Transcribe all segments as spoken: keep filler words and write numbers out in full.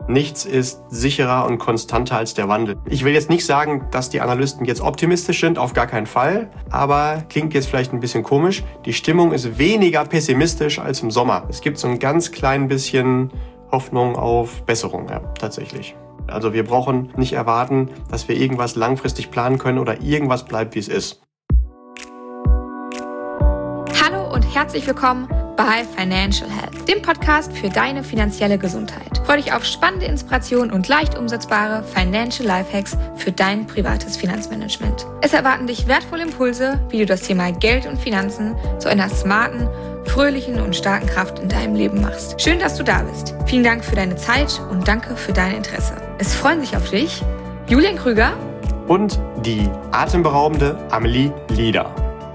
Nichts ist sicherer und konstanter als der Wandel. Ich will jetzt nicht sagen, dass die Analysten jetzt optimistisch sind, auf gar keinen Fall. Aber klingt jetzt vielleicht ein bisschen komisch. Die Stimmung ist weniger pessimistisch als im Sommer. Es gibt so ein ganz klein bisschen Hoffnung auf Besserung, ja, tatsächlich. Also wir brauchen nicht erwarten, dass wir irgendwas langfristig planen können oder irgendwas bleibt, wie es ist. Hallo und herzlich willkommen bei Financial Health, dem Podcast für deine finanzielle Gesundheit. Freue dich auf spannende Inspirationen und leicht umsetzbare Financial Lifehacks für dein privates Finanzmanagement. Es erwarten dich wertvolle Impulse, wie du das Thema Geld und Finanzen zu einer smarten, fröhlichen und starken Kraft in deinem Leben machst. Schön, dass du da bist. Vielen Dank für deine Zeit und danke für dein Interesse. Es freuen sich auf dich Julian Krüger und die atemberaubende Amelie Lieder.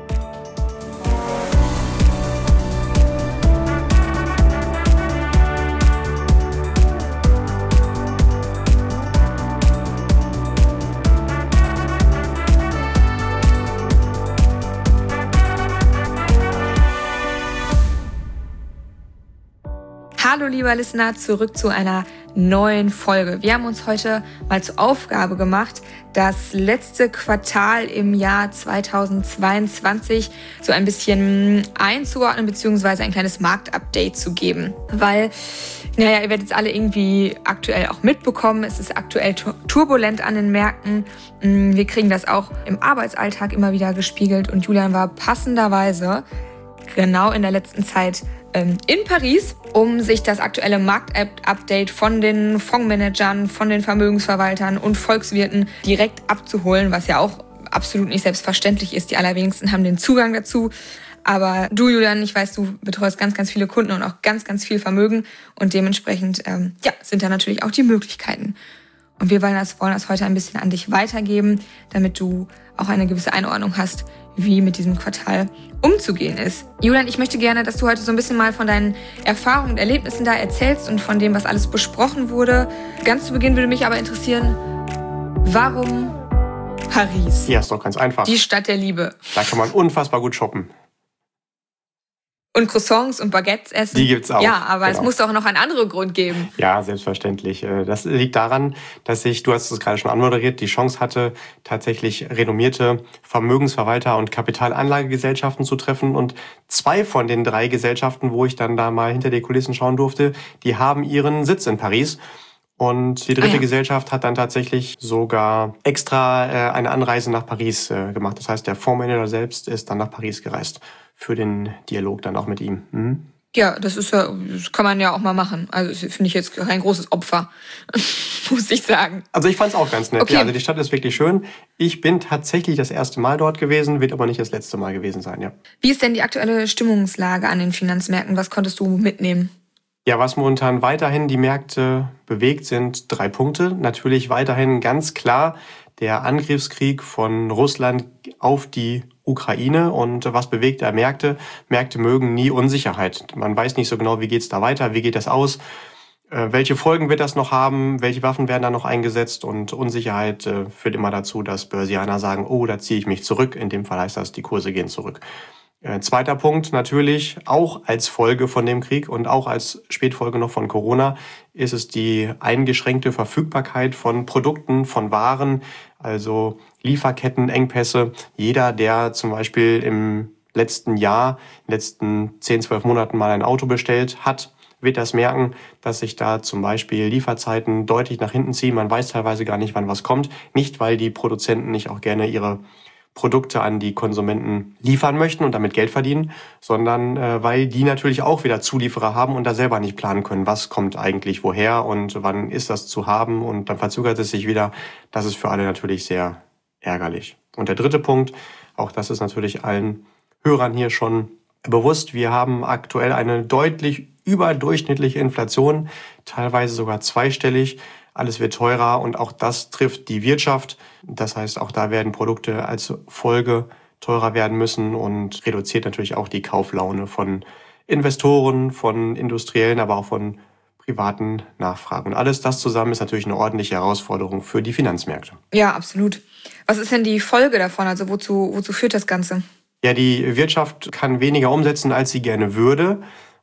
Hallo lieber Listener, zurück zu einer neuen Folge. Wir haben uns heute mal zur Aufgabe gemacht, das letzte Quartal im Jahr zweitausendzweiundzwanzig so ein bisschen einzuordnen bzw. ein kleines Marktupdate zu geben. Weil, naja, ihr werdet es alle irgendwie aktuell auch mitbekommen. Es ist aktuell turbulent an den Märkten. Wir kriegen das auch im Arbeitsalltag immer wieder gespiegelt und Julian war passenderweise genau in der letzten Zeit in Paris, um sich das aktuelle Marktupdate von den Fondsmanagern, von den Vermögensverwaltern und Volkswirten direkt abzuholen, was ja auch absolut nicht selbstverständlich ist. Die allerwenigsten haben den Zugang dazu. Aber du, Julian, ich weiß, du betreust ganz, ganz viele Kunden und auch ganz, ganz viel Vermögen und dementsprechend ähm, ja, sind da natürlich auch die Möglichkeiten. Und wir wollen das, wollen das heute ein bisschen an dich weitergeben, damit du auch eine gewisse Einordnung hast, wie mit diesem Quartal umzugehen ist. Julian, ich möchte gerne, dass du heute so ein bisschen mal von deinen Erfahrungen und Erlebnissen da erzählst und von dem, was alles besprochen wurde. Ganz zu Beginn würde mich aber interessieren, warum Paris? Ja, ist doch ganz einfach. Die Stadt der Liebe. Da kann man unfassbar gut shoppen. Und Croissants und Baguettes essen. Die gibt's auch. Ja, aber genau. Es muss doch noch einen anderen Grund geben. Ja, selbstverständlich. Das liegt daran, dass ich, du hast es gerade schon anmoderiert, die Chance hatte, tatsächlich renommierte Vermögensverwalter und Kapitalanlagegesellschaften zu treffen. Und zwei von den drei Gesellschaften, wo ich dann da mal hinter die Kulissen schauen durfte, die haben ihren Sitz in Paris. Und die dritte ah ja. Gesellschaft hat dann tatsächlich sogar extra äh, eine Anreise nach Paris äh, gemacht. Das heißt, der Fondsmanager selbst ist dann nach Paris gereist für den Dialog dann auch mit ihm. Mhm. Ja, das ist ja, das kann man ja auch mal machen. Also das finde ich jetzt kein großes Opfer, muss ich sagen. Also ich fand es auch ganz nett. Okay. Ja, also die Stadt ist wirklich schön. Ich bin tatsächlich das erste Mal dort gewesen, wird aber nicht das letzte Mal gewesen sein, ja. Wie ist denn die aktuelle Stimmungslage an den Finanzmärkten? Was konntest du mitnehmen? Ja, was momentan weiterhin die Märkte bewegt, sind drei Punkte. Natürlich weiterhin ganz klar der Angriffskrieg von Russland auf die Ukraine. Und was bewegt da Märkte? Märkte mögen nie Unsicherheit. Man weiß nicht so genau, wie geht's da weiter, wie geht das aus, äh, welche Folgen wird das noch haben, welche Waffen werden da noch eingesetzt. Und Unsicherheit äh, führt immer dazu, dass Börsianer sagen, oh, da ziehe ich mich zurück. In dem Fall heißt das, die Kurse gehen zurück. Äh, zweiter Punkt natürlich, auch als Folge von dem Krieg und auch als Spätfolge noch von Corona, ist es die eingeschränkte Verfügbarkeit von Produkten, von Waren, also Lieferkettenengpässe. Jeder, der zum Beispiel im letzten Jahr, in den letzten zehn, zwölf Monaten mal ein Auto bestellt hat, wird das merken, dass sich da zum Beispiel Lieferzeiten deutlich nach hinten ziehen. Man weiß teilweise gar nicht, wann was kommt. Nicht, weil die Produzenten nicht auch gerne ihre Produkte an die Konsumenten liefern möchten und damit Geld verdienen, sondern äh, weil die natürlich auch wieder Zulieferer haben und da selber nicht planen können, was kommt eigentlich woher und wann ist das zu haben, und dann verzögert es sich wieder. Das ist für alle natürlich sehr ärgerlich. Und der dritte Punkt, auch das ist natürlich allen Hörern hier schon bewusst, wir haben aktuell eine deutlich überdurchschnittliche Inflation, teilweise sogar zweistellig. Alles wird teurer und auch das trifft die Wirtschaft. Das heißt, auch da werden Produkte als Folge teurer werden müssen und reduziert natürlich auch die Kauflaune von Investoren, von Industriellen, aber auch von privaten Nachfragen. Und alles das zusammen ist natürlich eine ordentliche Herausforderung für die Finanzmärkte. Ja, absolut. Was ist denn die Folge davon? Also wozu, wozu führt das Ganze? Ja, die Wirtschaft kann weniger umsetzen, als sie gerne würde.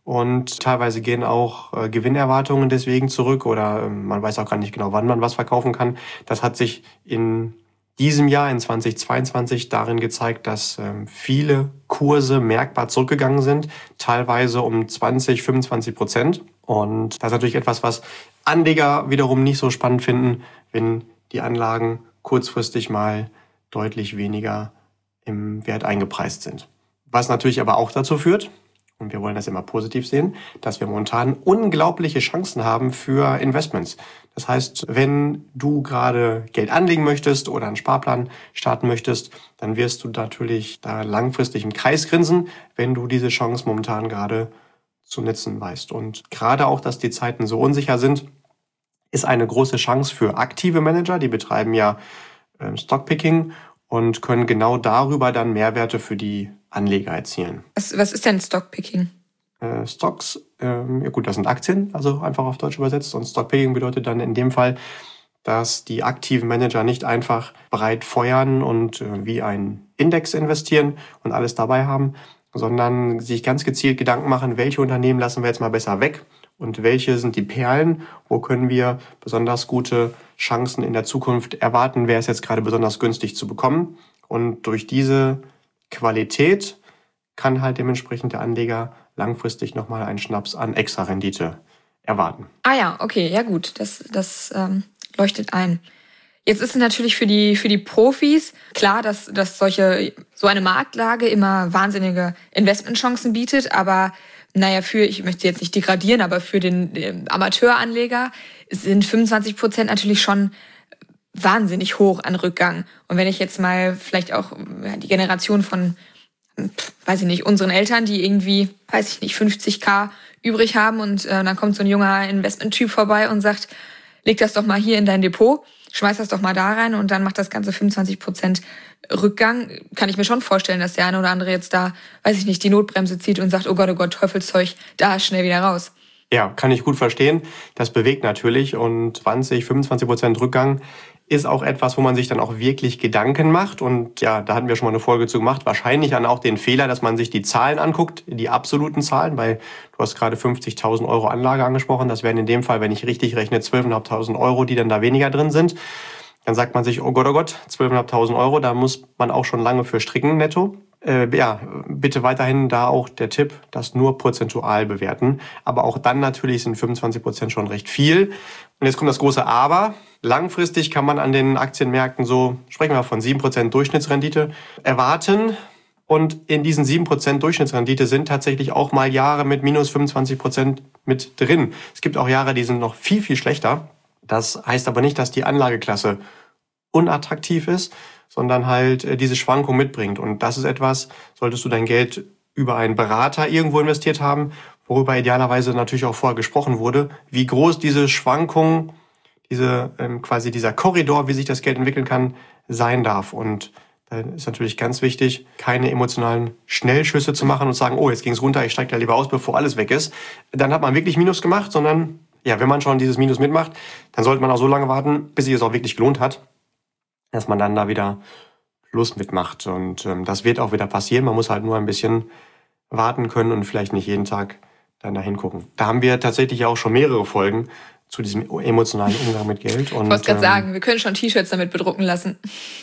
Und teilweise gehen auch äh, Gewinnerwartungen deswegen zurück oder äh, man weiß auch gar nicht genau, wann man was verkaufen kann. Das hat sich in diesem Jahr, in zweitausendzweiundzwanzig, darin gezeigt, dass ähm, viele Kurse merkbar zurückgegangen sind, teilweise um zwanzig, fünfundzwanzig Prozent. Und das ist natürlich etwas, was Anleger wiederum nicht so spannend finden, wenn die Anlagen kurzfristig mal deutlich weniger im Wert eingepreist sind. Was natürlich aber auch dazu führt, und wir wollen das immer positiv sehen, dass wir momentan unglaubliche Chancen haben für Investments. Das heißt, wenn du gerade Geld anlegen möchtest oder einen Sparplan starten möchtest, dann wirst du natürlich da langfristig im Kreis grinsen, wenn du diese Chance momentan gerade zu nutzen weißt. Und gerade auch, dass die Zeiten so unsicher sind, ist eine große Chance für aktive Manager. Die betreiben ja ähm, Stockpicking und können genau darüber dann Mehrwerte für die Anleger erzielen. Was, was ist denn Stockpicking? Äh, Stocks, ähm, ja gut, das sind Aktien, also einfach auf Deutsch übersetzt. Und Stockpicking bedeutet dann in dem Fall, dass die aktiven Manager nicht einfach breit feuern und äh, wie ein Index investieren und alles dabei haben, sondern sich ganz gezielt Gedanken machen, welche Unternehmen lassen wir jetzt mal besser weg und welche sind die Perlen, wo können wir besonders gute Chancen in der Zukunft erwarten, wer ist jetzt gerade besonders günstig zu bekommen. Und durch diese Qualität kann halt dementsprechend der Anleger langfristig nochmal einen Schnaps an Extra-Rendite erwarten. Ah ja, okay, ja gut, das, das ähm, leuchtet ein. Jetzt ist es natürlich für die, für die Profis klar, dass, dass solche, so eine Marktlage immer wahnsinnige Investmentchancen bietet, aber naja, für, ich möchte jetzt nicht degradieren, aber für den äh, Amateuranleger sind fünfundzwanzig Prozent natürlich schon wahnsinnig hoch an Rückgang. Und wenn ich jetzt mal vielleicht auch ja, die Generation von, pff, weiß ich nicht, unseren Eltern, die irgendwie, weiß ich nicht, fünfzigtausend übrig haben und äh, dann kommt so ein junger Investmenttyp vorbei und sagt, leg das doch mal hier in dein Depot, schmeiß das doch mal da rein und dann macht das Ganze fünfundzwanzig Prozent Rückgang, kann ich mir schon vorstellen, dass der eine oder andere jetzt da, weiß ich nicht, die Notbremse zieht und sagt, oh Gott, oh Gott, Teufelszeug, da schnell wieder raus. Ja, kann ich gut verstehen. Das bewegt natürlich und zwanzig, fünfundzwanzig Prozent Rückgang ist auch etwas, wo man sich dann auch wirklich Gedanken macht. Und ja, da hatten wir schon mal eine Folge zu gemacht. Wahrscheinlich dann auch den Fehler, dass man sich die Zahlen anguckt, die absoluten Zahlen, weil du hast gerade fünfzigtausend Euro Anlage angesprochen. Das wären in dem Fall, wenn ich richtig rechne, zwölftausendfünfhundert Euro, die dann da weniger drin sind. Dann sagt man sich, oh Gott, oh Gott, zwölftausendfünfhundert Euro, da muss man auch schon lange für stricken netto. Äh, ja, bitte weiterhin da auch der Tipp, das nur prozentual bewerten. Aber auch dann natürlich sind fünfundzwanzig Prozent schon recht viel. Und jetzt kommt das große Aber. Langfristig kann man an den Aktienmärkten so, sprechen wir von sieben Prozent Durchschnittsrendite, erwarten. Und in diesen sieben Prozent Durchschnittsrendite sind tatsächlich auch mal Jahre mit minus fünfundzwanzig Prozent mit drin. Es gibt auch Jahre, die sind noch viel, viel schlechter. Das heißt aber nicht, dass die Anlageklasse unattraktiv ist, sondern halt diese Schwankung mitbringt. Und das ist etwas, solltest du dein Geld über einen Berater irgendwo investiert haben, worüber idealerweise natürlich auch vorher gesprochen wurde, wie groß diese Schwankung, diese ähm, quasi dieser Korridor, wie sich das Geld entwickeln kann, sein darf. Und da ist natürlich ganz wichtig, keine emotionalen Schnellschüsse zu machen und sagen, oh, jetzt ging es runter, ich steige da lieber aus, bevor alles weg ist. Dann hat man wirklich Minus gemacht, sondern ja, wenn man schon dieses Minus mitmacht, dann sollte man auch so lange warten, bis sich es auch wirklich gelohnt hat, dass man dann da wieder Plus mitmacht. Und ähm, das wird auch wieder passieren. Man muss halt nur ein bisschen warten können und vielleicht nicht jeden Tag dann da hingucken. Da haben wir tatsächlich auch schon mehrere Folgen zu diesem emotionalen Umgang mit Geld. Und, ich wollte gerade ähm, sagen, wir können schon T-Shirts damit bedrucken lassen.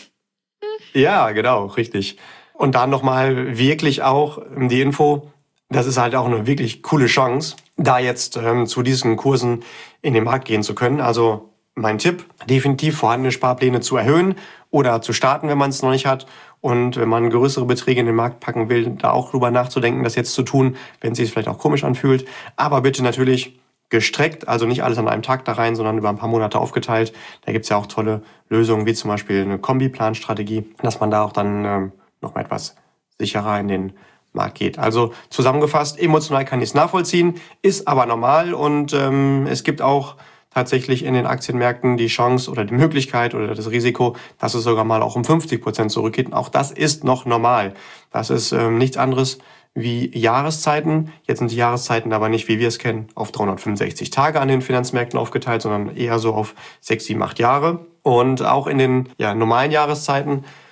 Ja, genau, richtig. Und dann nochmal wirklich auch die Info, das ist halt auch eine wirklich coole Chance, da jetzt ähm, zu diesen Kursen in den Markt gehen zu können. Also mein Tipp, definitiv vorhandene Sparpläne zu erhöhen oder zu starten, wenn man es noch nicht hat. Und wenn man größere Beträge in den Markt packen will, da auch drüber nachzudenken, das jetzt zu tun, wenn es sich vielleicht auch komisch anfühlt. Aber bitte natürlich gestreckt, also nicht alles an einem Tag da rein, sondern über ein paar Monate aufgeteilt. Da gibt's ja auch tolle Lösungen, wie zum Beispiel eine Kombiplanstrategie, dass man da auch dann ähm, noch mal etwas sicherer in den Markt geht. Also zusammengefasst, emotional kann ich es nachvollziehen, ist aber normal und ähm, es gibt auch tatsächlich in den Aktienmärkten die Chance oder die Möglichkeit oder das Risiko, dass es sogar mal auch um fünfzig Prozent zurückgeht. Und auch das ist noch normal. Das ist ähm, nichts anderes wie Jahreszeiten. Jetzt sind die Jahreszeiten aber nicht, wie wir es kennen, auf dreihundertfünfundsechzig Tage an den Finanzmärkten aufgeteilt, sondern eher so auf sechs, sieben, acht Jahre. Und auch in den ja, normalen Jahreszeiten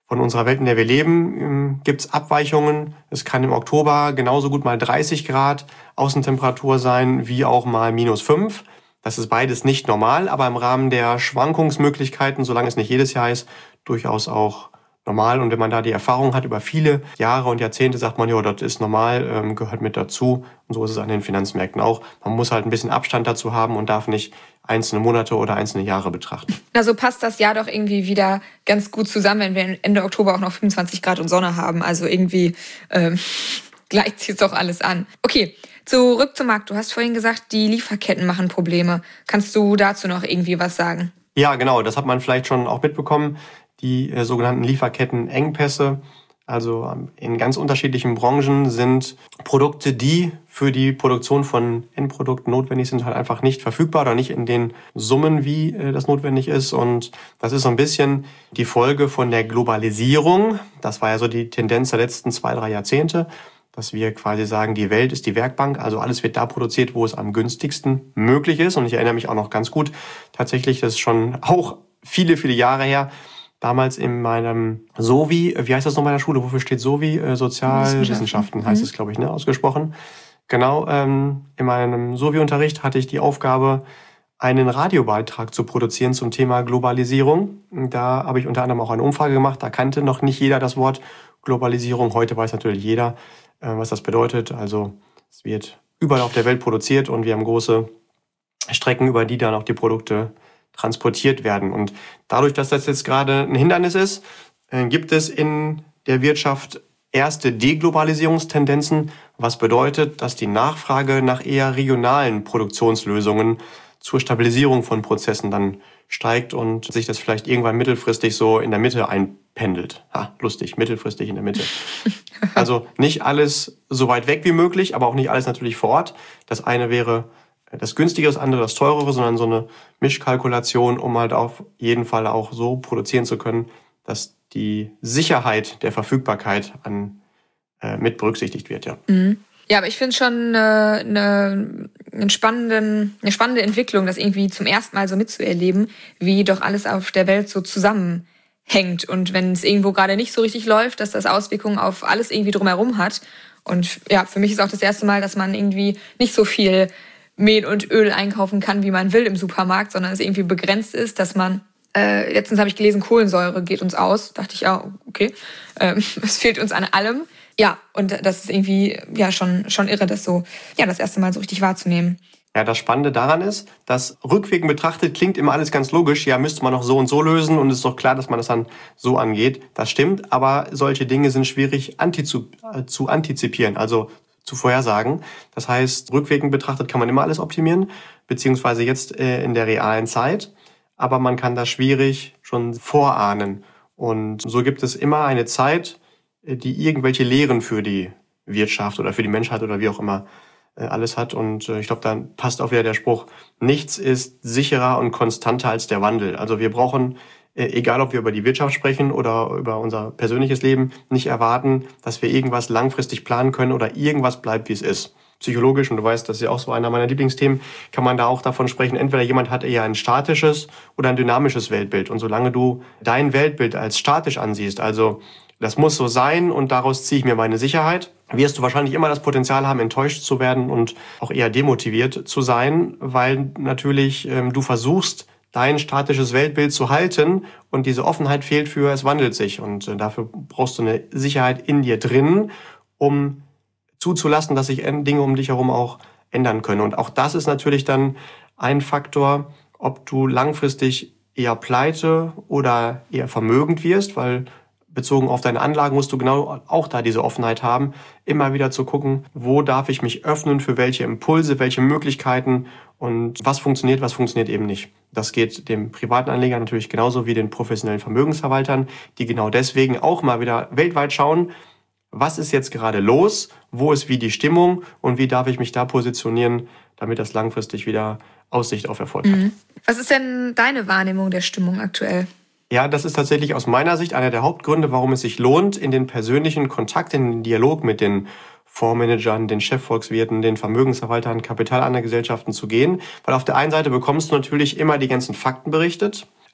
von unserer Welt, in der wir leben, gibt es Abweichungen. Es kann im Oktober genauso gut mal dreißig Grad Außentemperatur sein, wie auch mal minus fünf. Das ist beides nicht normal, aber im Rahmen der Schwankungsmöglichkeiten, solange es nicht jedes Jahr ist, durchaus auch normal. Und wenn man da die Erfahrung hat über viele Jahre und Jahrzehnte, sagt man, ja, das ist normal, ähm, gehört mit dazu. Und so ist es an den Finanzmärkten auch. Man muss halt ein bisschen Abstand dazu haben und darf nicht einzelne Monate oder einzelne Jahre betrachten. Also passt das Jahr doch irgendwie wieder ganz gut zusammen, wenn wir Ende Oktober auch noch fünfundzwanzig Grad und Sonne haben. Also irgendwie ähm, gleicht sich doch alles an. Okay, zurück zum Markt. Du hast vorhin gesagt, die Lieferketten machen Probleme. Kannst du dazu noch irgendwie was sagen? Ja, genau. Das hat man vielleicht schon auch mitbekommen. Die äh, sogenannten Lieferkettenengpässe. Also in ganz unterschiedlichen Branchen sind Produkte, die für die Produktion von Endprodukten notwendig sind, halt einfach nicht verfügbar oder nicht in den Summen, wie äh, das notwendig ist. Und das ist so ein bisschen die Folge von der Globalisierung. Das war ja so die Tendenz der letzten zwei, drei Jahrzehnte, dass wir quasi sagen, die Welt ist die Werkbank. Also alles wird da produziert, wo es am günstigsten möglich ist. Und ich erinnere mich auch noch ganz gut, tatsächlich, das ist schon auch viele, viele Jahre her, damals in meinem SOVI, wie heißt das noch bei der Schule? Wofür steht SOVI? Äh, Sozialwissenschaften heißt es, glaube ich, ne, ausgesprochen. Genau, ähm, in meinem SOVI-Unterricht hatte ich die Aufgabe, einen Radiobeitrag zu produzieren zum Thema Globalisierung. Da habe ich unter anderem auch eine Umfrage gemacht. Da kannte noch nicht jeder das Wort Globalisierung. Heute weiß natürlich jeder, äh, was das bedeutet. Also es wird überall auf der Welt produziert und wir haben große Strecken, über die dann auch die Produkte transportiert werden. Und dadurch, dass das jetzt gerade ein Hindernis ist, gibt es in der Wirtschaft erste Deglobalisierungstendenzen, was bedeutet, dass die Nachfrage nach eher regionalen Produktionslösungen zur Stabilisierung von Prozessen dann steigt und sich das vielleicht irgendwann mittelfristig so in der Mitte einpendelt. Ha, lustig, mittelfristig in der Mitte. Also nicht alles so weit weg wie möglich, aber auch nicht alles natürlich vor Ort. Das eine wäre das Günstigere, das andere das Teurere, sondern so eine Mischkalkulation, um halt auf jeden Fall auch so produzieren zu können, dass die Sicherheit der Verfügbarkeit an, äh, mit berücksichtigt wird. Ja, mhm. Ja, aber ich finde schon eine, eine, eine, spannende, eine spannende Entwicklung, das irgendwie zum ersten Mal so mitzuerleben, wie doch alles auf der Welt so zusammenhängt. Und wenn es irgendwo gerade nicht so richtig läuft, dass das Auswirkungen auf alles irgendwie drumherum hat. Und ja, für mich ist auch das erste Mal, dass man irgendwie nicht so viel Mehl und Öl einkaufen kann, wie man will im Supermarkt, sondern es irgendwie begrenzt ist, dass man, äh, letztens habe ich gelesen, Kohlensäure geht uns aus. Dachte ich, ja, okay, ähm, es fehlt uns an allem. Ja, und das ist irgendwie ja schon, schon irre, das so, ja, das erste Mal so richtig wahrzunehmen. Ja, das Spannende daran ist, dass rückwirkend betrachtet klingt immer alles ganz logisch. Ja, müsste man noch so und so lösen und es ist doch klar, dass man das dann so angeht. Das stimmt, aber solche Dinge sind schwierig antizu, äh, zu antizipieren, also zu vorhersagen. Das heißt, rückwirkend betrachtet kann man immer alles optimieren, beziehungsweise jetzt äh, in der realen Zeit. Aber man kann das schwierig schon vorahnen. Und so gibt es immer eine Zeit, die irgendwelche Lehren für die Wirtschaft oder für die Menschheit oder wie auch immer äh, alles hat. Und äh, ich glaube, dann passt auch wieder der Spruch, nichts ist sicherer und konstanter als der Wandel. Also wir brauchen, äh, egal ob wir über die Wirtschaft sprechen oder über unser persönliches Leben, nicht erwarten, dass wir irgendwas langfristig planen können oder irgendwas bleibt, wie es ist. Psychologisch, und du weißt, das ist ja auch so einer meiner Lieblingsthemen, kann man da auch davon sprechen, entweder jemand hat eher ein statisches oder ein dynamisches Weltbild. Und solange du dein Weltbild als statisch ansiehst, also das muss so sein und daraus ziehe ich mir meine Sicherheit, wirst du wahrscheinlich immer das Potenzial haben, enttäuscht zu werden und auch eher demotiviert zu sein, weil natürlich ähm, du versuchst, dein statisches Weltbild zu halten und diese Offenheit fehlt für, es wandelt sich. Und äh, dafür brauchst du eine Sicherheit in dir drin, um zuzulassen, dass sich Dinge um dich herum auch ändern können. Und auch das ist natürlich dann ein Faktor, ob du langfristig eher pleite oder eher vermögend wirst, weil bezogen auf deine Anlagen musst du genau auch da diese Offenheit haben, immer wieder zu gucken, wo darf ich mich öffnen, für welche Impulse, welche Möglichkeiten und was funktioniert, was funktioniert eben nicht. Das geht dem privaten Anleger natürlich genauso wie den professionellen Vermögensverwaltern, die genau deswegen auch mal wieder weltweit schauen, was ist jetzt gerade los, wo ist wie die Stimmung und wie darf ich mich da positionieren, damit das langfristig wieder Aussicht auf Erfolg hat. Was ist denn deine Wahrnehmung der Stimmung aktuell? Ja, das ist tatsächlich aus meiner Sicht einer der Hauptgründe, warum es sich lohnt, in den persönlichen Kontakt, in den Dialog mit den Fondsmanagern, den Chefvolkswirten, den Vermögensverwaltern, Kapitalanlagegesellschaften zu gehen. Weil auf der einen Seite bekommst du natürlich immer die ganzen Fakten berichtet,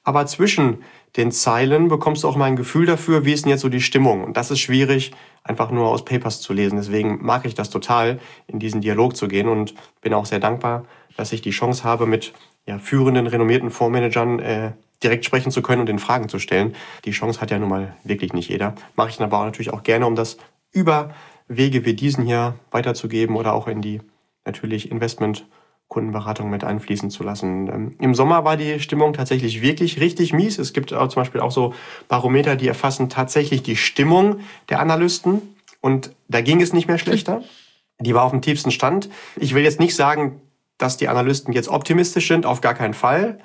aber zwischen den Zeilen bekommst du auch mal ein Gefühl dafür, wie ist denn jetzt so die Stimmung. Und das ist schwierig, einfach nur aus Papers zu lesen. Deswegen mag ich das total, in diesen Dialog zu gehen und bin auch sehr dankbar, dass ich die Chance habe, mit ja, führenden, renommierten Fondsmanagern äh, direkt sprechen zu können und den Fragen zu stellen. Die Chance hat ja nun mal wirklich nicht jeder. Mache ich dann aber auch natürlich auch gerne, um das über Wege wie diesen hier weiterzugeben oder auch in die natürlich Investment-Kundenberatung mit einfließen zu lassen. Ähm, Im Sommer war die Stimmung tatsächlich wirklich richtig mies. Es gibt auch zum Beispiel auch so Barometer, die erfassen tatsächlich die Stimmung der Analysten und da ging es nicht mehr schlechter. Die war auf dem tiefsten Stand. Ich will jetzt nicht sagen, dass die Analysten jetzt optimistisch sind, auf gar keinen Fall,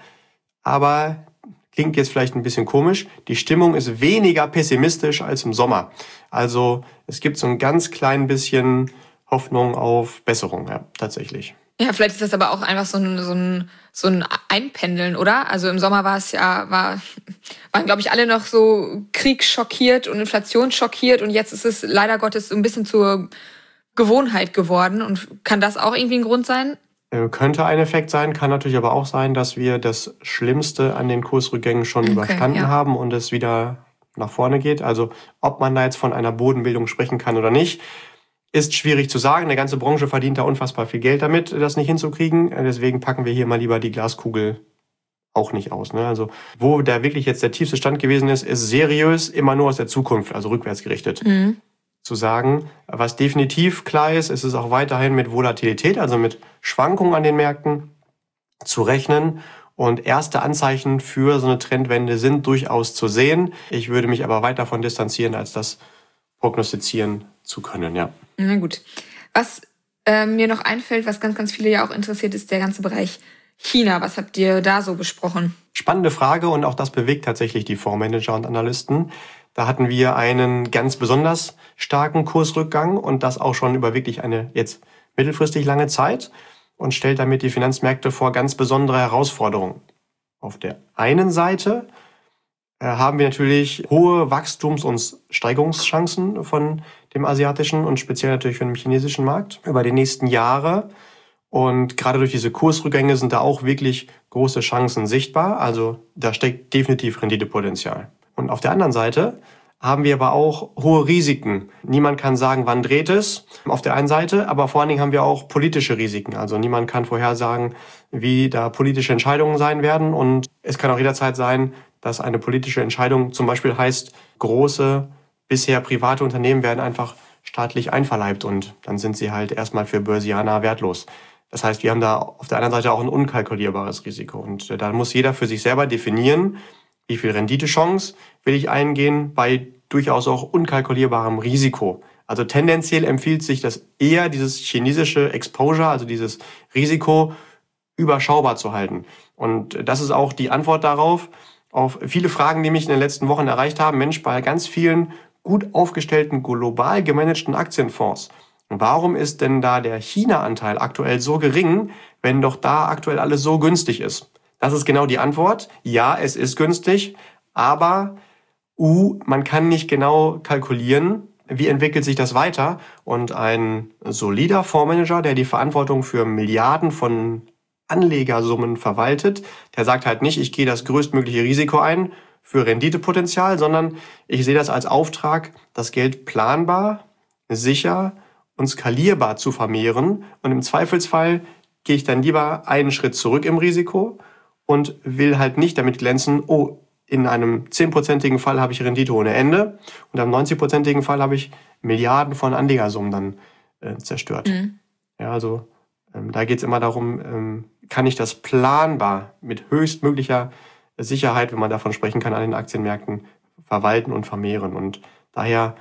aber klingt jetzt vielleicht ein bisschen komisch, die Stimmung ist weniger pessimistisch als im Sommer. Also es gibt so ein ganz klein bisschen Hoffnung auf Besserung, ja, tatsächlich. Ja, vielleicht ist das aber auch einfach so ein, so ein, so ein Einpendeln, oder? Also im Sommer war es ja, war, waren, glaube ich, alle noch so kriegsschockiert und inflationsschockiert und jetzt ist es leider Gottes so ein bisschen zur Gewohnheit geworden. Und kann das auch irgendwie ein Grund sein? Könnte ein Effekt sein, kann natürlich aber auch sein, dass wir das Schlimmste an den Kursrückgängen schon okay, überstanden ja. haben und es wieder nach vorne geht. Also ob man da jetzt von einer Bodenbildung sprechen kann oder nicht, ist schwierig zu sagen. Eine ganze Branche verdient da unfassbar viel Geld damit, das nicht hinzukriegen. Deswegen packen wir hier mal lieber die Glaskugel auch nicht aus. Ne? Also wo da wirklich jetzt der tiefste Stand gewesen ist, ist seriös immer nur aus der Zukunft, also rückwärts gerichtet. Mhm. Zu sagen. Was definitiv klar ist, ist es auch weiterhin mit Volatilität, also mit Schwankungen an den Märkten zu rechnen. Und erste Anzeichen für so eine Trendwende sind durchaus zu sehen. Ich würde mich aber weit davon distanzieren, als das prognostizieren zu können. Ja. Na gut. Was äh, mir noch einfällt, was ganz, ganz viele ja auch interessiert, ist der ganze Bereich China. Was habt ihr da so besprochen? Spannende Frage und auch das bewegt tatsächlich die Fondsmanager und Analysten. Da hatten wir einen ganz besonders starken Kursrückgang und das auch schon über wirklich eine jetzt mittelfristig lange Zeit und stellt damit die Finanzmärkte vor ganz besondere Herausforderungen. Auf der einen Seite äh, haben wir natürlich hohe Wachstums- und Steigerungschancen von dem asiatischen und speziell natürlich von dem chinesischen Markt über die nächsten Jahre. Und gerade durch diese Kursrückgänge sind da auch wirklich große Chancen sichtbar. Also da steckt definitiv Renditepotenzial. Und auf der anderen Seite haben wir aber auch hohe Risiken. Niemand kann sagen, wann dreht es, auf der einen Seite, aber vor allen Dingen haben wir auch politische Risiken. Also niemand kann vorhersagen, wie da politische Entscheidungen sein werden. Und es kann auch jederzeit sein, dass eine politische Entscheidung zum Beispiel heißt, große, bisher private Unternehmen werden einfach staatlich einverleibt und dann sind sie halt erstmal für Börsianer wertlos. Das heißt, wir haben da auf der anderen Seite auch ein unkalkulierbares Risiko. Und da muss jeder für sich selber definieren, wie viel Renditechance will ich eingehen bei durchaus auch unkalkulierbarem Risiko. Also tendenziell empfiehlt sich das eher, dieses chinesische Exposure, also dieses Risiko, überschaubar zu halten. Und das ist auch die Antwort darauf, auf viele Fragen, die mich in den letzten Wochen erreicht haben. Mensch, bei ganz vielen gut aufgestellten, global gemanagten Aktienfonds, warum ist denn da der China-Anteil aktuell so gering, wenn doch da aktuell alles so günstig ist? Das ist genau die Antwort. Ja, es ist günstig, aber uh, man kann nicht genau kalkulieren, wie entwickelt sich das weiter. Und ein solider Fondsmanager, der die Verantwortung für Milliarden von Anlegersummen verwaltet, der sagt halt nicht, ich gehe das größtmögliche Risiko ein für Renditepotenzial, sondern ich sehe das als Auftrag, das Geld planbar, sicher und skalierbar zu vermehren. Und im Zweifelsfall gehe ich dann lieber einen Schritt zurück im Risiko und will halt nicht damit glänzen, oh, in einem zehnprozentigen Fall habe ich Rendite ohne Ende und am neunzigprozentigen Fall habe ich Milliarden von Anlegersummen dann äh, zerstört. Mhm. Ja, also ähm, da geht es immer darum, ähm, kann ich das planbar mit höchstmöglicher Sicherheit, wenn man davon sprechen kann, an den Aktienmärkten verwalten und vermehren. Und daher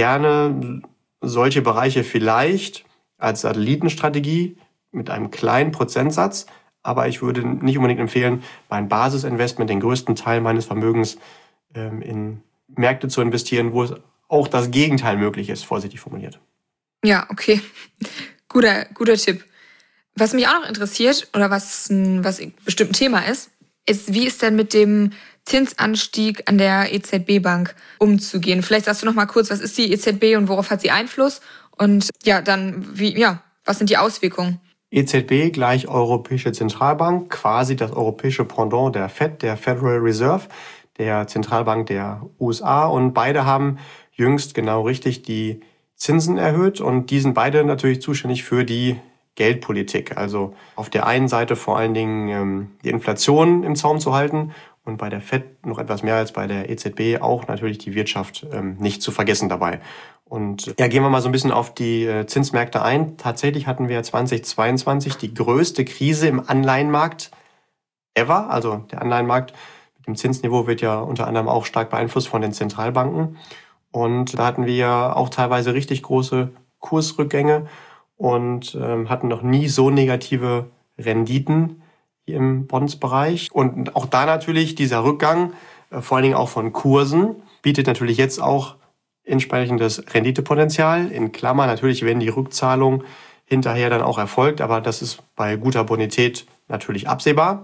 gerne solche Bereiche vielleicht als Satellitenstrategie mit einem kleinen Prozentsatz, aber ich würde nicht unbedingt empfehlen, mein Basisinvestment, den größten Teil meines Vermögens ähm, in Märkte zu investieren, wo es auch das Gegenteil möglich ist, vorsichtig formuliert. Ja, okay. Guter, guter Tipp. Was mich auch noch interessiert, oder was, was bestimmt ein Thema ist, ist, wie ist denn mit dem Zinsanstieg an der E Z B-Bank umzugehen? Vielleicht sagst du noch mal kurz, was ist die E Z B und worauf hat sie Einfluss? Und ja, dann, wie, ja, was sind die Auswirkungen? E Z B gleich Europäische Zentralbank, quasi das europäische Pendant der Fed, der Federal Reserve, der Zentralbank der U S A. Und beide haben jüngst genau richtig die Zinsen erhöht und die sind beide natürlich zuständig für die Geldpolitik. Also auf der einen Seite vor allen Dingen ähm, die Inflation im Zaum zu halten und bei der Fed noch etwas mehr als bei der E Z B auch natürlich die Wirtschaft ähm, nicht zu vergessen dabei. Und ja, gehen wir mal so ein bisschen auf die äh, Zinsmärkte ein. Tatsächlich hatten wir zweitausendzweiundzwanzig die größte Krise im Anleihenmarkt ever. Also der Anleihenmarkt mit dem Zinsniveau wird ja unter anderem auch stark beeinflusst von den Zentralbanken. Und da hatten wir auch teilweise richtig große Kursrückgänge und ähm, hatten noch nie so negative Renditen im Bondsbereich. Und auch da natürlich dieser Rückgang, äh, vor allen Dingen auch von Kursen, bietet natürlich jetzt auch entsprechendes Renditepotenzial. In Klammern natürlich, wenn die Rückzahlung hinterher dann auch erfolgt, aber das ist bei guter Bonität natürlich absehbar.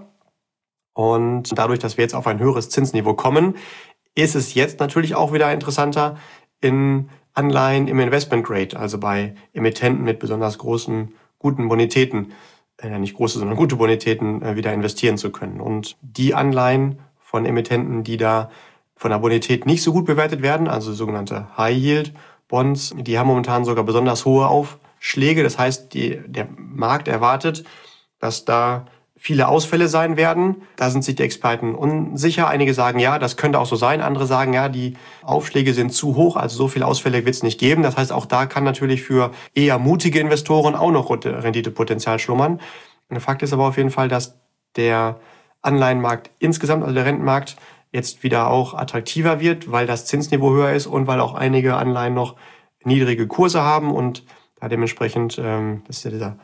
Und dadurch, dass wir jetzt auf ein höheres Zinsniveau kommen, ist es jetzt natürlich auch wieder interessanter, in Anleihen im Investment Grade, also bei Emittenten mit besonders großen, guten Bonitäten, äh, nicht große, sondern gute Bonitäten, äh, wieder investieren zu können. Und die Anleihen von Emittenten, die da von der Bonität nicht so gut bewertet werden, also sogenannte High-Yield-Bonds, die haben momentan sogar besonders hohe Aufschläge. Das heißt, die, der Markt erwartet, dass da viele Ausfälle sein werden. Da sind sich die Experten unsicher. Einige sagen, ja, das könnte auch so sein. Andere sagen, ja, die Aufschläge sind zu hoch, also so viele Ausfälle wird es nicht geben. Das heißt, auch da kann natürlich für eher mutige Investoren auch noch Renditepotenzial schlummern. Und Fakt ist aber auf jeden Fall, dass der Anleihenmarkt insgesamt, also der Rentenmarkt, jetzt wieder auch attraktiver wird, weil das Zinsniveau höher ist und weil auch einige Anleihen noch niedrige Kurse haben und da dementsprechend, ähm, das ist ja dieser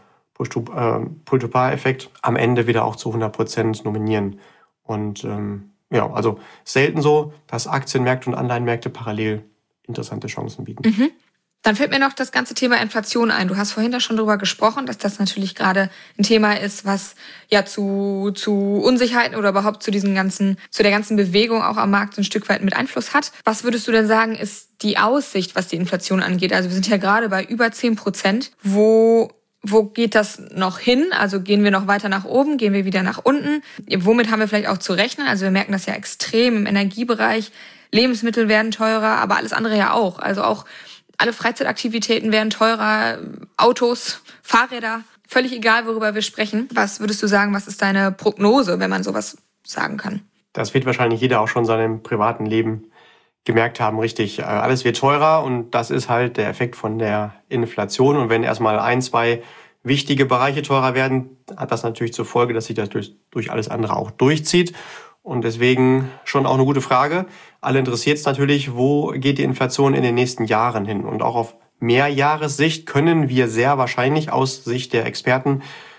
Pull-to-Par-Effekt, am Ende wieder auch zu hundert Prozent nominieren. Und ähm, ja, also selten so, dass Aktienmärkte und Anleihenmärkte parallel interessante Chancen bieten. Mhm. Dann fällt mir noch das ganze Thema Inflation ein. Du hast vorhin da schon drüber gesprochen, dass das natürlich gerade ein Thema ist, was ja zu, zu Unsicherheiten oder überhaupt zu diesen ganzen, zu der ganzen Bewegung auch am Markt so ein Stück weit mit Einfluss hat. Was würdest du denn sagen, ist die Aussicht, was die Inflation angeht? Also wir sind ja gerade bei über zehn Prozent. Wo Wo geht das noch hin? Also gehen wir noch weiter nach oben? Gehen wir wieder nach unten? Womit haben wir vielleicht auch zu rechnen? Also wir merken das ja extrem im Energiebereich. Lebensmittel werden teurer, aber alles andere ja auch. Also auch alle Freizeitaktivitäten werden teurer, Autos, Fahrräder, völlig egal, worüber wir sprechen. Was würdest du sagen, was ist deine Prognose, wenn man sowas sagen kann? Das wird wahrscheinlich jeder auch schon in seinem privaten Leben gemerkt haben, richtig. Alles wird teurer und das ist halt der Effekt von der Inflation. Und wenn erstmal ein, zwei wichtige Bereiche teurer werden, hat das natürlich zur Folge, dass sich das durch, durch alles andere auch durchzieht. Und deswegen schon auch eine gute Frage. Alle interessiert es natürlich, wo geht die Inflation in den nächsten Jahren hin? Und auch auf Mehrjahressicht können wir sehr wahrscheinlich aus Sicht der Experten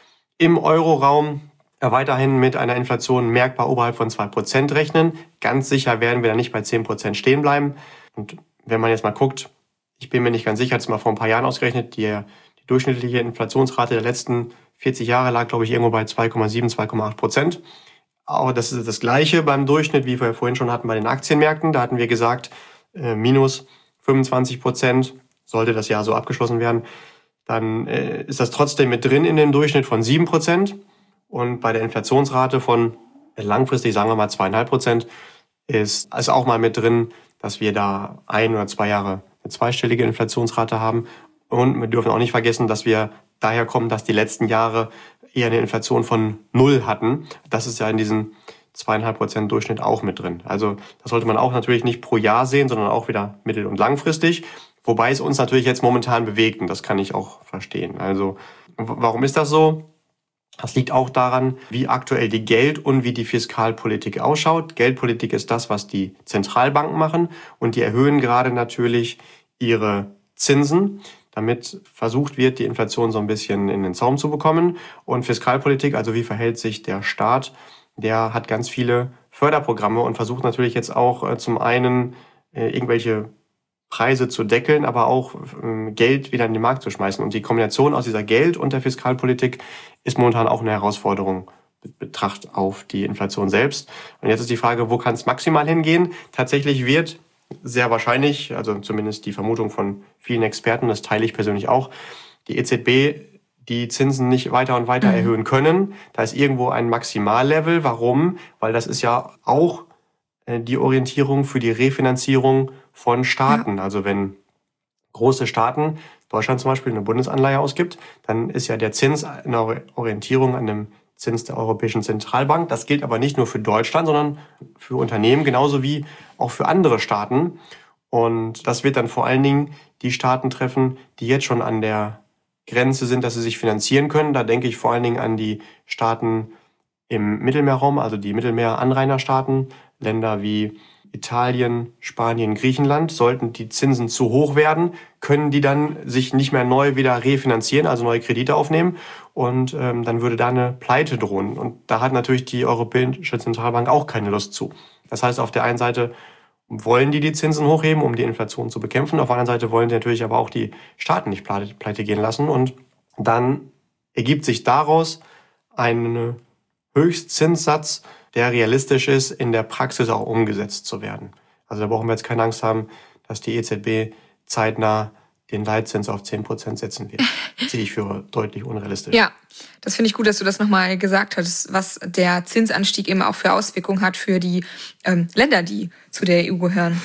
im Euroraum weiterhin mit einer Inflation merkbar oberhalb von zwei Prozent rechnen. Ganz sicher werden wir da nicht bei zehn Prozent stehen bleiben. Und wenn man jetzt mal guckt, ich bin mir nicht ganz sicher, hat es mal vor ein paar Jahren ausgerechnet, die, die durchschnittliche Inflationsrate der letzten vierzig Jahre lag, glaube ich, irgendwo bei zwei Komma sieben, zwei Komma acht Prozent. Aber das ist das Gleiche beim Durchschnitt, wie wir vorhin schon hatten bei den Aktienmärkten. Da hatten wir gesagt, äh, minus fünfundzwanzig Prozent sollte das Jahr so abgeschlossen werden. Dann äh, ist das trotzdem mit drin in dem Durchschnitt von sieben Prozent. Und bei der Inflationsrate von langfristig, sagen wir mal zweieinhalb Prozent, ist also auch mal mit drin, dass wir da ein oder zwei Jahre eine zweistellige Inflationsrate haben. Und wir dürfen auch nicht vergessen, dass wir daher kommen, dass die letzten Jahre eher eine Inflation von null hatten. Das ist ja in diesem zweieinhalb Prozent Durchschnitt auch mit drin. Also das sollte man auch natürlich nicht pro Jahr sehen, sondern auch wieder mittel- und langfristig. Wobei es uns natürlich jetzt momentan bewegt und das kann ich auch verstehen. Also warum ist das so? Das liegt auch daran, wie aktuell die Geld- und wie die Fiskalpolitik ausschaut. Geldpolitik ist das, was die Zentralbanken machen und die erhöhen gerade natürlich ihre Zinsen, damit versucht wird, die Inflation so ein bisschen in den Zaum zu bekommen. Und Fiskalpolitik, also wie verhält sich der Staat, der hat ganz viele Förderprogramme und versucht natürlich jetzt auch äh, zum einen äh, irgendwelche Preise zu deckeln, aber auch äh, Geld wieder in den Markt zu schmeißen. Und die Kombination aus dieser Geld- und der Fiskalpolitik ist momentan auch eine Herausforderung mit Betracht auf die Inflation selbst. Und jetzt ist die Frage, wo kann es maximal hingehen? Tatsächlich wird sehr wahrscheinlich, also zumindest die Vermutung von vielen Experten, das teile ich persönlich auch, die E Z B die Zinsen nicht weiter und weiter mhm. erhöhen können. Da ist irgendwo ein Maximallevel. Warum? Weil das ist ja auch die Orientierung für die Refinanzierung von Staaten. Ja. Also wenn große Staaten, Deutschland zum Beispiel, eine Bundesanleihe ausgibt, dann ist ja der Zins eine Orientierung an dem Zins der Europäischen Zentralbank. Das gilt aber nicht nur für Deutschland, sondern für Unternehmen genauso wie auch für andere Staaten. Und das wird dann vor allen Dingen die Staaten treffen, die jetzt schon an der Grenze sind, dass sie sich finanzieren können. Da denke ich vor allen Dingen an die Staaten im Mittelmeerraum, also die Mittelmeer-Anrainerstaaten, Länder wie Italien, Spanien, Griechenland. Sollten die Zinsen zu hoch werden, können die dann sich nicht mehr neu wieder refinanzieren, also neue Kredite aufnehmen. Und ähm, dann würde da eine Pleite drohen. Und da hat natürlich die Europäische Zentralbank auch keine Lust zu. Das heißt, auf der einen Seite wollen die die Zinsen hochheben, um die Inflation zu bekämpfen. Auf der anderen Seite wollen sie natürlich aber auch die Staaten nicht pleite gehen lassen. Und dann ergibt sich daraus ein Höchstzinssatz, der realistisch ist, in der Praxis auch umgesetzt zu werden. Also da brauchen wir jetzt keine Angst haben, dass die E Z B zeitnah den Leitzins auf zehn Prozent setzen wird. Das ziehe ich für deutlich unrealistisch. Ja, das finde ich gut, dass du das nochmal gesagt hast, was der Zinsanstieg eben auch für Auswirkungen hat für die ähm, Länder, die zu der E U gehören.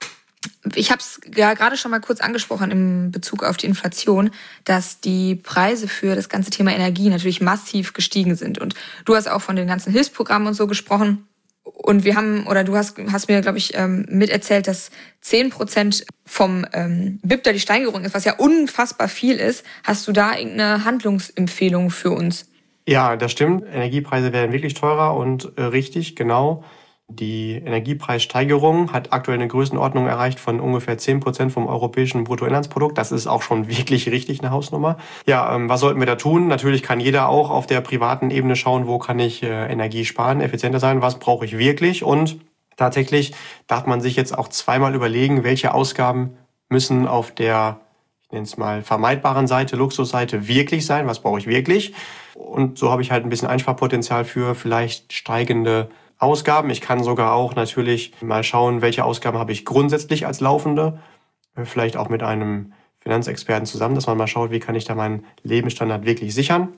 Ich habe es ja gerade schon mal kurz angesprochen in Bezug auf die Inflation, dass die Preise für das ganze Thema Energie natürlich massiv gestiegen sind. Und du hast auch von den ganzen Hilfsprogrammen und so gesprochen. Und wir haben, oder du hast, hast mir, glaube ich, miterzählt, dass zehn Prozent vom ähm, B I P da die Steigerung ist, was ja unfassbar viel ist. Hast du da irgendeine Handlungsempfehlung für uns? Ja, das stimmt. Energiepreise werden wirklich teurer und äh, richtig, genau. Die Energiepreissteigerung hat aktuell eine Größenordnung erreicht von ungefähr zehn Prozent vom europäischen Bruttoinlandsprodukt. Das ist auch schon wirklich richtig eine Hausnummer. Ja, ähm, was sollten wir da tun? Natürlich kann jeder auch auf der privaten Ebene schauen, wo kann ich äh, Energie sparen, effizienter sein, was brauche ich wirklich. Und tatsächlich darf man sich jetzt auch zweimal überlegen, welche Ausgaben müssen auf der, ich nenne es mal, vermeidbaren Seite, Luxusseite wirklich sein, was brauche ich wirklich. Und so habe ich halt ein bisschen Einsparpotenzial für vielleicht steigende Ausgaben. Ich kann sogar auch natürlich mal schauen, welche Ausgaben habe ich grundsätzlich als laufende. Vielleicht auch mit einem Finanzexperten zusammen, dass man mal schaut, wie kann ich da meinen Lebensstandard wirklich sichern.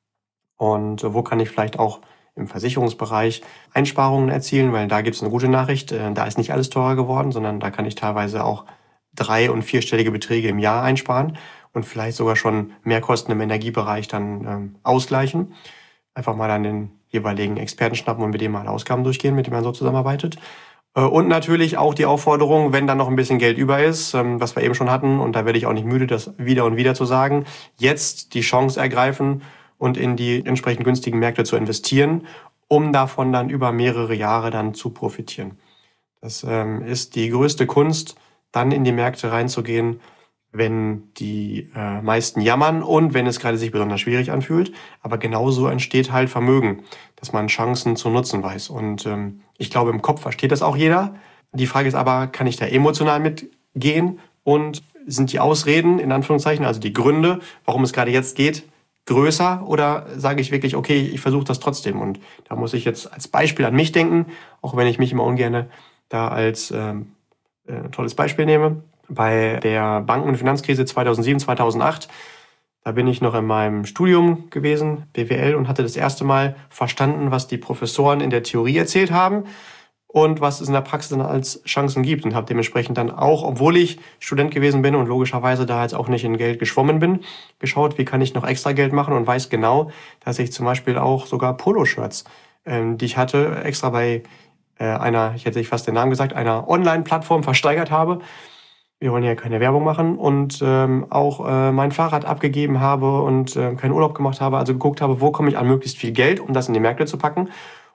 Und wo kann ich vielleicht auch im Versicherungsbereich Einsparungen erzielen, weil da gibt es eine gute Nachricht. Da ist nicht alles teurer geworden, sondern da kann ich teilweise auch drei- und vierstellige Beträge im Jahr einsparen und vielleicht sogar schon Mehrkosten im Energiebereich dann ähm, ausgleichen. Einfach mal an den jeweiligen Experten schnappen und mit dem mal Ausgaben durchgehen, mit dem man so zusammenarbeitet. Und natürlich auch die Aufforderung, wenn dann noch ein bisschen Geld über ist, was wir eben schon hatten, und da werde ich auch nicht müde, das wieder und wieder zu sagen, jetzt die Chance ergreifen und in die entsprechend günstigen Märkte zu investieren, um davon dann über mehrere Jahre dann zu profitieren. Das ist die größte Kunst, dann in die Märkte reinzugehen, wenn die äh, meisten jammern und wenn es gerade sich besonders schwierig anfühlt. Aber genauso entsteht halt Vermögen, dass man Chancen zu nutzen weiß. Und ähm, ich glaube, im Kopf versteht das auch jeder. Die Frage ist aber, kann ich da emotional mitgehen? Und sind die Ausreden, in Anführungszeichen, also die Gründe, warum es gerade jetzt geht, größer? Oder sage ich wirklich, okay, ich versuche das trotzdem? Und da muss ich jetzt als Beispiel an mich denken, auch wenn ich mich immer ungern da als ähm, äh, tolles Beispiel nehme. Bei der Banken- und Finanzkrise zweitausendsieben, zweitausendacht, da bin ich noch in meinem Studium gewesen, B W L, und hatte das erste Mal verstanden, was die Professoren in der Theorie erzählt haben und was es in der Praxis dann als Chancen gibt. Und habe dementsprechend dann auch, obwohl ich Student gewesen bin und logischerweise da jetzt auch nicht in Geld geschwommen bin, geschaut, wie kann ich noch extra Geld machen, und weiß genau, dass ich zum Beispiel auch sogar Poloshirts, ähm, die ich hatte, extra bei äh, einer, ich hätte ich fast den Namen gesagt, einer Online-Plattform versteigert habe. Wir wollen ja keine Werbung machen, und ähm, auch äh, mein Fahrrad abgegeben habe und äh, keinen Urlaub gemacht habe, also geguckt habe, wo komme ich an möglichst viel Geld, um das in die Märkte zu packen,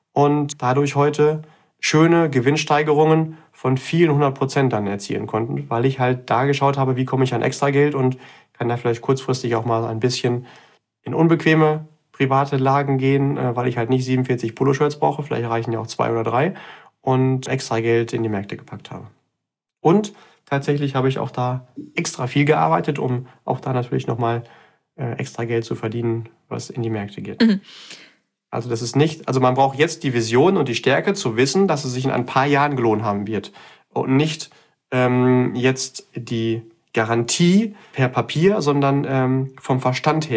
und dadurch heute schöne Gewinnsteigerungen von vielen hundert Prozent dann erzielen konnten, weil ich halt da geschaut habe, wie komme ich an extra Geld und kann da vielleicht kurzfristig auch mal ein bisschen in unbequeme private Lagen gehen, äh, weil ich halt nicht siebenundvierzig Poloshirts brauche, vielleicht reichen ja auch zwei oder drei, und extra Geld in die Märkte gepackt habe. Und tatsächlich habe ich auch da extra viel gearbeitet, um auch da natürlich nochmal äh, extra Geld zu verdienen, was in die Märkte geht. Mhm. Also das ist nicht, also man braucht jetzt die Vision und die Stärke zu wissen, dass es sich in ein paar Jahren gelohnt haben wird. Und nicht ähm, jetzt die Garantie per Papier, sondern ähm, vom Verstand her,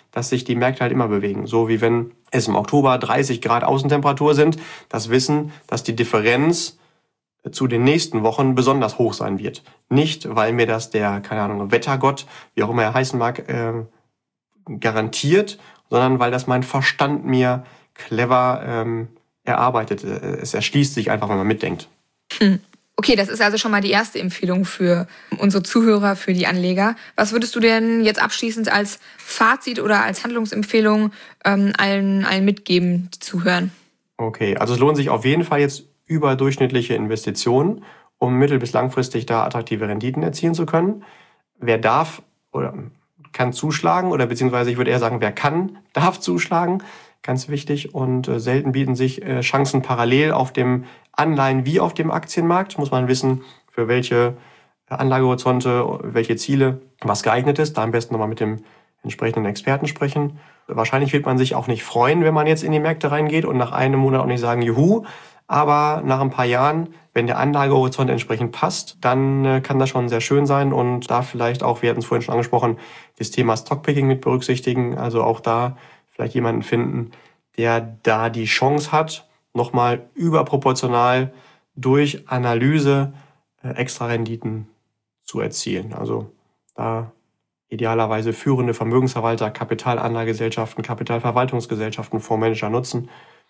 dass sich die Märkte halt immer bewegen. So wie wenn es im Oktober dreißig Grad Außentemperatur sind, das Wissen, dass die Differenz zu den nächsten Wochen besonders hoch sein wird. Nicht, weil mir das der, keine Ahnung, Wettergott, wie auch immer er heißen mag, äh, garantiert, sondern weil das mein Verstand mir clever ähm, erarbeitet. Es erschließt sich einfach, wenn man mitdenkt. Hm. Okay, das ist also schon mal die erste Empfehlung für unsere Zuhörer, für die Anleger. Was würdest du denn jetzt abschließend als Fazit oder als Handlungsempfehlung ähm, allen, allen mitgeben, die zuhören? Okay, also es lohnt sich auf jeden Fall jetzt überdurchschnittliche Investitionen, um mittel- bis langfristig da attraktive Renditen erzielen zu können. Wer darf oder kann zuschlagen, oder beziehungsweise ich würde eher sagen, wer kann, darf zuschlagen. Ganz wichtig. Und äh, selten bieten sich äh, Chancen parallel auf dem Anleihen- wie auf dem Aktienmarkt. Muss man wissen, für welche Anlagehorizonte, welche Ziele was geeignet ist. Da am besten nochmal mit dem entsprechenden Experten sprechen. Wahrscheinlich wird man sich auch nicht freuen, wenn man jetzt in die Märkte reingeht und nach einem Monat auch nicht sagen, juhu. Aber nach ein paar Jahren, wenn der Anlagehorizont entsprechend passt, dann äh, kann das schon sehr schön sein und da vielleicht auch, wir hatten es vorhin schon angesprochen, das Thema Stockpicking mit berücksichtigen. Also auch da vielleicht jemanden finden, der da die Chance hat, nochmal überproportional durch Analyse äh, extra Renditen zu erzielen. Also da idealerweise führende Vermögensverwalter, Kapitalanlagegesellschaften, Kapitalverwaltungsgesellschaften, Fondsmanager nutzen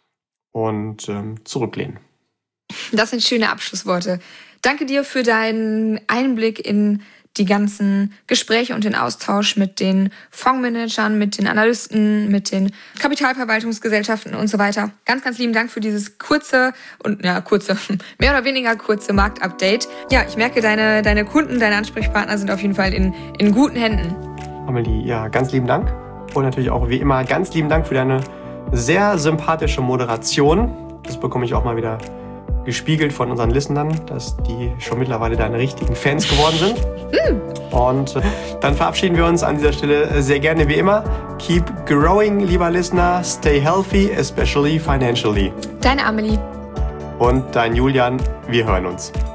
und ähm, zurücklehnen. Das sind schöne Abschlussworte. Danke dir für deinen Einblick in die ganzen Gespräche und den Austausch mit den Fondsmanagern, mit den Analysten, mit den Kapitalverwaltungsgesellschaften und so weiter. Ganz, ganz lieben Dank für dieses kurze und ja, kurze, mehr oder weniger kurze Marktupdate. Ja, ich merke, deine, deine Kunden, deine Ansprechpartner sind auf jeden Fall in, in guten Händen. Amelie, ja, ganz lieben Dank. Und natürlich auch wie immer ganz lieben Dank für deine sehr sympathische Moderation. Das bekomme ich auch mal wieder gespiegelt von unseren Listenern, dass die schon mittlerweile deine richtigen Fans geworden sind. Mm. Und äh, dann verabschieden wir uns an dieser Stelle sehr gerne wie immer. Keep growing, lieber Listener. Stay healthy, especially financially. Deine Amelie. Und dein Julian. Wir hören uns.